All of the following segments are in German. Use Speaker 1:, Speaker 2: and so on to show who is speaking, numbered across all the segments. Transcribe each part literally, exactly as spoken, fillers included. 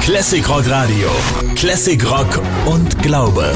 Speaker 1: Classic Rock Radio. Classic Rock und Glaube.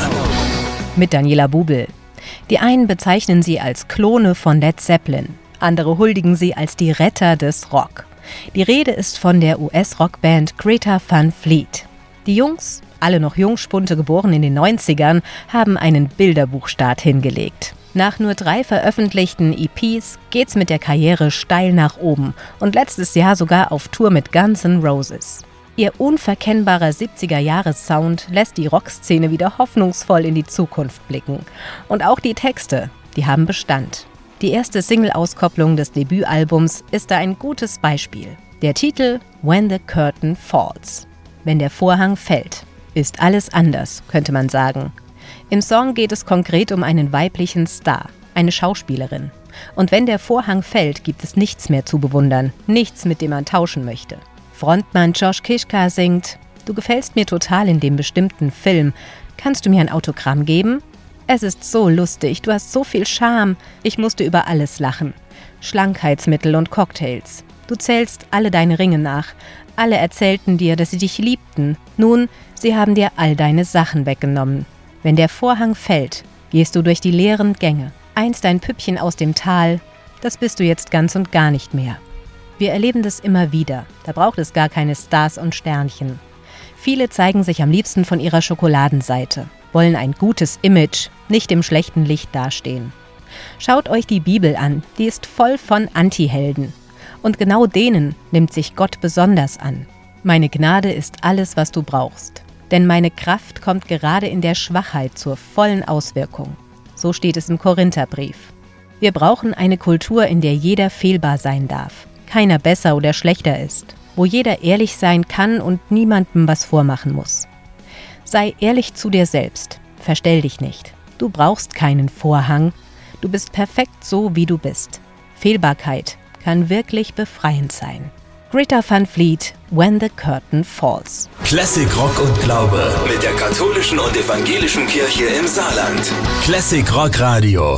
Speaker 2: Mit Daniela Bubel. Die einen bezeichnen sie als Klone von Led Zeppelin. Andere huldigen sie als die Retter des Rock. Die Rede ist von der U S-Rockband Greta Van Fleet. Die Jungs, alle noch Jungspunte geboren in den neunzigern, haben einen Bilderbuchstart hingelegt. Nach nur drei veröffentlichten E Ps geht's mit der Karriere steil nach oben und letztes Jahr sogar auf Tour mit Guns N' Roses. Ihr unverkennbarer siebziger-Jahres-Sound lässt die Rockszene wieder hoffnungsvoll in die Zukunft blicken. Und auch die Texte, die haben Bestand. Die erste Single-Auskopplung des Debütalbums ist da ein gutes Beispiel. Der Titel When the Curtain Falls. Wenn der Vorhang fällt, ist alles anders, könnte man sagen. Im Song geht es konkret um einen weiblichen Star, eine Schauspielerin. Und wenn der Vorhang fällt, gibt es nichts mehr zu bewundern, nichts, mit dem man tauschen möchte. Frontmann Josh Kiszka singt: Du gefällst mir total in dem bestimmten Film. Kannst du mir ein Autogramm geben? Es ist so lustig, du hast so viel Charme. Ich musste über alles lachen. Schlankheitsmittel und Cocktails. Du zählst alle deine Ringe nach. Alle erzählten dir, dass sie dich liebten. Nun, sie haben dir all deine Sachen weggenommen. Wenn der Vorhang fällt, gehst du durch die leeren Gänge. Einst ein Püppchen aus dem Tal, das bist du jetzt ganz und gar nicht mehr. Wir erleben das immer wieder. Da braucht es gar keine Stars und Sternchen. Viele zeigen sich am liebsten von ihrer Schokoladenseite, wollen ein gutes Image, nicht im schlechten Licht dastehen. Schaut euch die Bibel an, die ist voll von Antihelden. Und genau denen nimmt sich Gott besonders an. Meine Gnade ist alles, was du brauchst. Denn meine Kraft kommt gerade in der Schwachheit zur vollen Auswirkung. So steht es im Korintherbrief. Wir brauchen eine Kultur, in der jeder fehlbar sein darf. Keiner besser oder schlechter ist, wo jeder ehrlich sein kann und niemandem was vormachen muss. Sei ehrlich zu dir selbst, verstell dich nicht. Du brauchst keinen Vorhang, du bist perfekt so, wie du bist. Fehlbarkeit kann wirklich befreiend sein. Greta Van Fleet, When the Curtain Falls.
Speaker 1: Classic Rock und Glaube mit der katholischen und evangelischen Kirche im Saarland. Classic Rock Radio.